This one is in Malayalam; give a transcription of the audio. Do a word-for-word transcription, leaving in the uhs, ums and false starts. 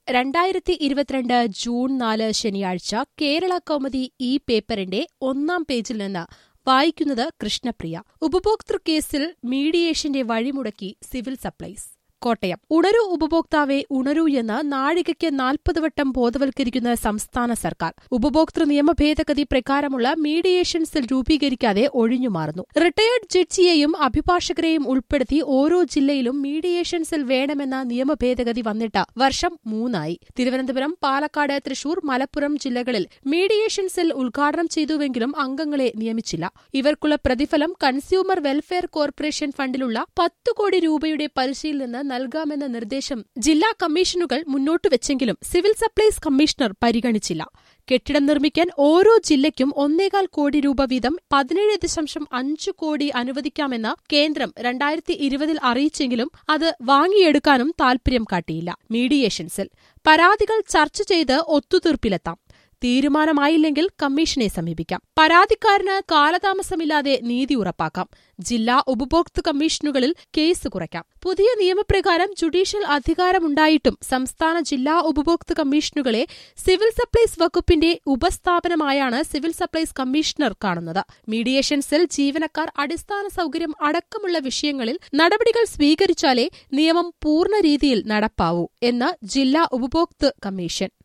രണ്ടായിരത്തി ഇരുപത്തിരണ്ട് ജൂൺ നാല് ശനിയാഴ്ച കേരള കൗമുദി ഈ പേപ്പറിന്റെ ഒന്നാം പേജിൽ നിന്ന് വായിക്കുന്നത് കൃഷ്ണപ്രിയ. ഉപഭോക്തൃ കേസിൽ മീഡിയേഷന്റെ വഴിമുടക്കി സിവിൽ സപ്ലൈസ്. കോട്ടയം. ഉണരൂ ഉപഭോക്താവെ ഉണരൂ എന്ന് നാഴികയ്ക്ക് നാൽപ്പത് വട്ടം ബോധവൽക്കരിക്കുന്ന സംസ്ഥാന സർക്കാർ ഉപഭോക്തൃ നിയമ ഭേദഗതി പ്രകാരമുള്ള മീഡിയേഷൻ സെൽ രൂപീകരിക്കാതെ ഒഴിഞ്ഞുമാറുന്നു. റിട്ടയേർഡ് ജഡ്ജിയെയും അഭിഭാഷകരെയും ഉൾപ്പെടുത്തി ഓരോ ജില്ലയിലും മീഡിയേഷൻ സെൽ വേണമെന്ന നിയമ ഭേദഗതി വന്നിട്ട് വർഷം മൂന്നായി. തിരുവനന്തപുരം, പാലക്കാട്, തൃശൂർ, മലപ്പുറം ജില്ലകളിൽ മീഡിയേഷൻ സെൽ ഉദ്ഘാടനം ചെയ്തുവെങ്കിലും അംഗങ്ങളെ നിയമിച്ചില്ല. ഇവർക്കുള്ള പ്രതിഫലം കൺസ്യൂമർ വെൽഫെയർ കോർപ്പറേഷൻ ഫണ്ടിലുള്ള പത്ത് കോടി രൂപയുടെ പലിശയിൽ നിന്ന് നൽകാമെന്ന നിർദ്ദേശം ജില്ലാ കമ്മീഷനുകൾ മുന്നോട്ടുവെച്ചെങ്കിലും സിവിൽ സപ്ലൈസ് കമ്മീഷണർ പരിഗണിച്ചില്ല. കെട്ടിടം നിർമ്മിക്കാൻ ഓരോ ജില്ലയ്ക്കും ഒന്നേകാൽ കോടി രൂപ വീതം പതിനേഴ് ദശാംശം അഞ്ച് കോടി അനുവദിക്കാമെന്ന് കേന്ദ്രം രണ്ടായിരത്തി ഇരുപതിൽ അറിയിച്ചെങ്കിലും അത് വാങ്ങിയെടുക്കാനും താൽപര്യം കാട്ടിയില്ല. മീഡിയേഷൻ സെൽ പരാതികൾ ചർച്ച ചെയ്ത് ഒത്തുതീർപ്പിലെത്താം. തീരുമാനമായില്ലെങ്കിൽ കമ്മീഷനെ സമീപിക്കാം. പരാതിക്കാരന് കാലതാമസമില്ലാതെ നീതി ഉറപ്പാക്കാം. ജില്ലാ ഉപഭോക്തൃ കമ്മീഷനുകളിൽ കേസ് കുറയ്ക്കാം. പുതിയ നിയമപ്രകാരം ജുഡീഷ്യൽ അധികാരമുണ്ടായിട്ടും സംസ്ഥാന ജില്ലാ ഉപഭോക്തൃ കമ്മീഷനുകളെ സിവിൽ സപ്ലൈസ് വകുപ്പിന്റെ ഉപസ്ഥാപനമായാണ് സിവിൽ സപ്ലൈസ് കമ്മീഷണർ കാണുന്നത്. മീഡിയേഷൻ സെൽ ജീവനക്കാർ, അടിസ്ഥാന സൌകര്യം അടക്കമുള്ള വിഷയങ്ങളിൽ നടപടികൾ സ്വീകരിച്ചാലേ നിയമം പൂർണ്ണ രീതിയിൽ നടപ്പാവൂ എന്ന് ജില്ലാ ഉപഭോക്തൃ കമ്മീഷൻ